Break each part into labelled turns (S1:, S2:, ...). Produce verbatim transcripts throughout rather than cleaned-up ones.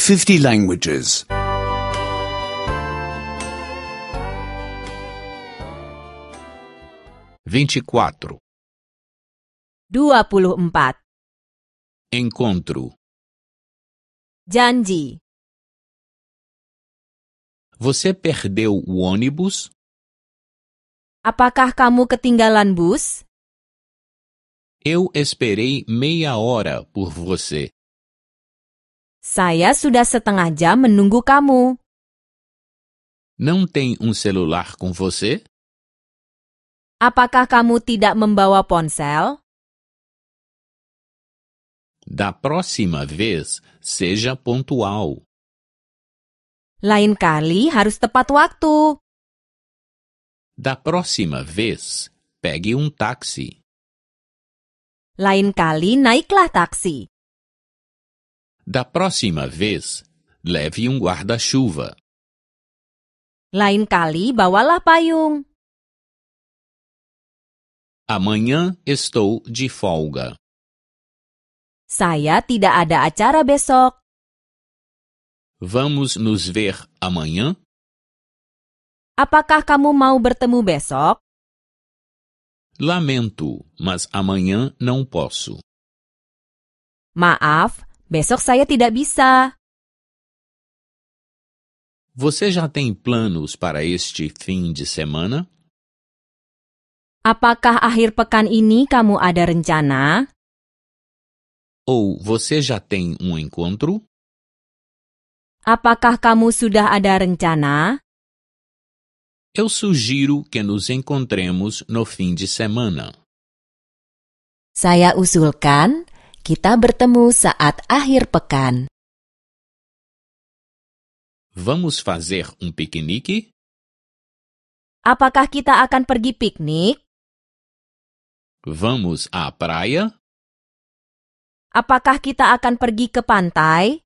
S1: fifty languages.
S2: vinte e quatro.
S3: dua puluh empat.
S2: Encontro.
S3: Janji.
S2: Você perdeu o ônibus?
S3: Apakah kamu ketinggalan bus?
S2: Eu esperei meia hora por você.
S3: Saya sudah setengah jam menunggu kamu.
S2: Não tem um celular com você?
S3: Apakah kamu tidak membawa ponsel?
S2: Da próxima vez, seja pontual.
S3: Lain kali harus tepat waktu.
S2: Da próxima vez, pegue um táxi.
S3: Lain kali naiklah taksi.
S2: Da próxima vez, leve um guarda-chuva.
S3: Lain kali bawalah payung.
S2: Amanhã estou de folga.
S3: Saya tidak ada acara besok.
S2: Vamos nos ver amanhã?
S3: Apakah kamu mau bertemu besok?
S2: Lamento, mas amanhã não posso.
S3: Maaf, besok saya tidak bisa.
S2: Você já tem planos para este fim de semana?
S3: Apakah akhir pekan ini kamu ada rencana?
S2: Ou você já tem um encontro?
S3: Apakah kamu sudah ada rencana?
S2: Eu sugiro que nos encontremos no fim de semana.
S3: Saya usulkan kita bertemu saat akhir pekan.
S2: Vamos fazer um piquenique?
S3: Apakah kita akan pergi piknik?
S2: Vamos à praia?
S3: Apakah kita akan pergi ke pantai?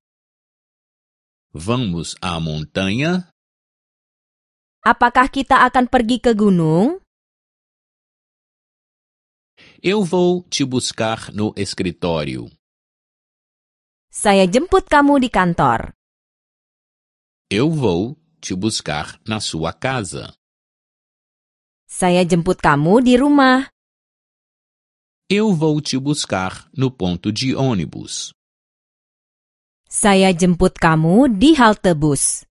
S2: Vamos à montanha?
S3: Apakah kita akan pergi ke gunung?
S2: Eu vou te buscar no escritório.
S3: Saya jemput kamu di kantor.
S2: Eu vou te buscar na sua casa.
S3: Saya jemput kamu di rumah.
S2: Eu vou te buscar no ponto de ônibus.
S3: Saya jemput kamu di halte bus.